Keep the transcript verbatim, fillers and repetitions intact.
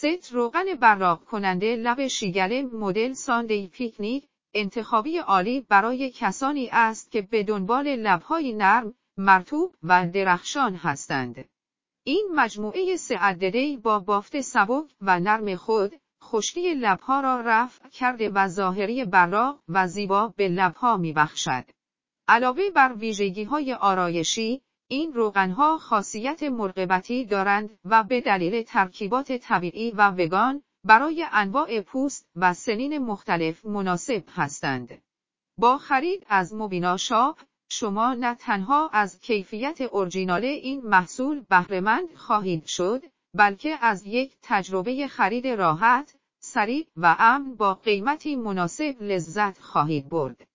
ست روغن براق کننده لب شیگل مدل ساندی پیکنیک انتخابی عالی برای کسانی است که به دنبال لب‌های نرم، مرطوب و درخشان هستند. این مجموعه سه عددی با بافت سبک و نرم خود، خشکی لب‌ها را رفع کرده و ظاهری براق و زیبا به لب‌ها می‌بخشد. علاوه بر ویژگی‌های آرایشی، این روغن‌ها خاصیت مرغوبتی دارند و به دلیل ترکیبات طبیعی و وگان، برای انواع پوست و سنین مختلف مناسب هستند. با خرید از مبینا شاپ، شما نه تنها از کیفیت اورجینال این محصول بهره‌مند خواهید شد، بلکه از یک تجربه خرید راحت، سریع و امن با قیمتی مناسب لذت خواهید برد.